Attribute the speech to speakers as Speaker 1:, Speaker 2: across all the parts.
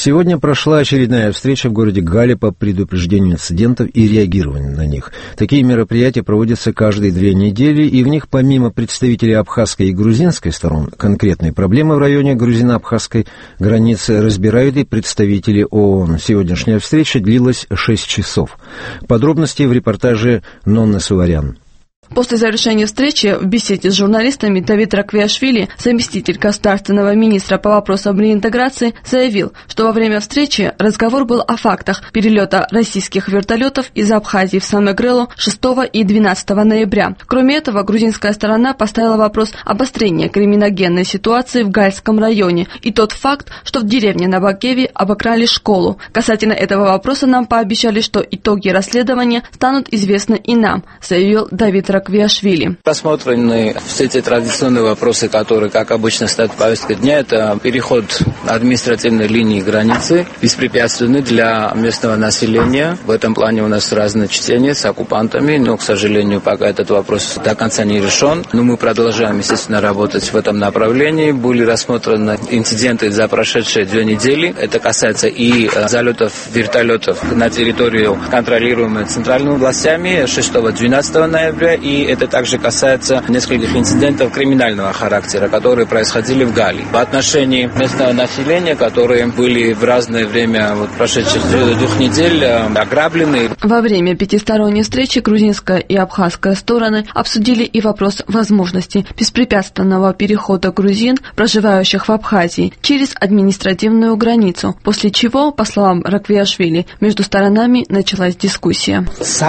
Speaker 1: Сегодня прошла очередная встреча в городе Гали по предупреждению инцидентов и реагированию на них. Такие мероприятия проводятся каждые 2 недели, и в них помимо представителей абхазской и грузинской сторон конкретные проблемы в районе грузино-абхазской границы разбирают и представители ООН. Сегодняшняя встреча длилась 6 часов. Подробности в репортаже Нонны Суварян.
Speaker 2: После завершения встречи в беседе с журналистами Давид Раквиашвили, заместитель государственного министра по вопросам реинтеграции, заявил, что во время встречи разговор был о фактах перелета российских вертолетов из Абхазии в Самегрелу 6 и 12 ноября. Кроме этого, грузинская сторона поставила вопрос обострения криминогенной ситуации в Гальском районе и тот факт, что в деревне Набакеви обокрали школу. Касательно этого вопроса нам пообещали, что итоги расследования станут известны и нам, заявил Давид Раквиашвили.
Speaker 3: Рассмотрены все эти традиционные вопросы, которые, как обычно, стоят в повестке дня. Это переход административной линии границы, беспрепятственный для местного населения. В этом плане у нас разные чтения с оккупантами, но, к сожалению, пока этот вопрос до конца не решен. Но мы продолжаем, естественно, работать в этом направлении. Были рассмотрены инциденты за прошедшие 2 недели. Это касается и залетов вертолетов на территорию, контролируемую центральными властями 6-12 ноября. И это также касается нескольких инцидентов криминального характера, которые происходили в Гали. В отношении местного населения, которые были в разное время прошедших 2 недель ограблены.
Speaker 2: Во время 5-сторонней встречи грузинская и абхазская стороны обсудили и вопрос возможности беспрепятственного перехода грузин, проживающих в Абхазии, через административную границу, после чего, по словам Раквиашвили, между сторонами началась дискуссия.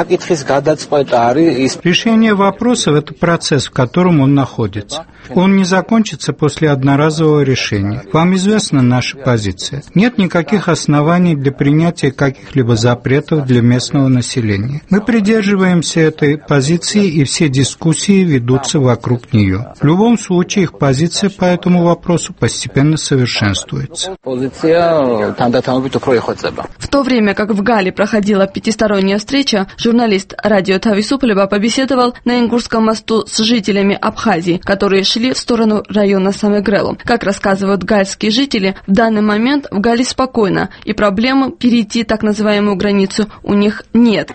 Speaker 4: Решение вопросов – это процесс, в котором он находится. Он не закончится после одноразового решения. Вам известна наша позиция. Нет никаких оснований для принятия каких-либо запретов для местного населения. Мы придерживаемся этой позиции, и все дискуссии ведутся вокруг нее. В любом случае, их позиция по этому вопросу постепенно совершенствуется.
Speaker 2: В то время как в Гали проходила 5-сторонняя встреча, журналист радио Тависуполева побеседовал на Ингурском мосту с жителями Абхазии, которые шли в сторону района Самегрелу. Как рассказывают гальские жители, в данный момент в Гали спокойно, и проблемы перейти так называемую границу у них нет.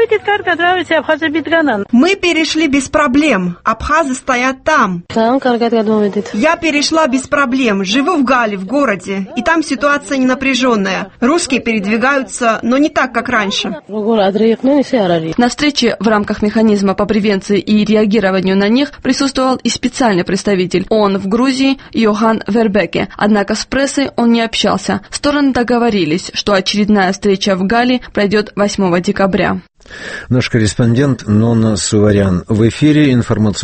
Speaker 5: Мы перешли без проблем. Абхазы стоят там. Я перешла без проблем. Живу в Гали, в городе, и там ситуация не напряженная. Русские передвигаются, но не так, как раньше.
Speaker 2: На встрече в рамках механизма по превенции и реагированию на них присутствовал и специальный представитель ООН в Грузии Йохан Вербеке. Однако с прессой он не общался. Стороны договорились, что очередная встреча в Гали пройдет 8 декабря.
Speaker 1: Наш корреспондент Нонна Суварян. В эфире информационный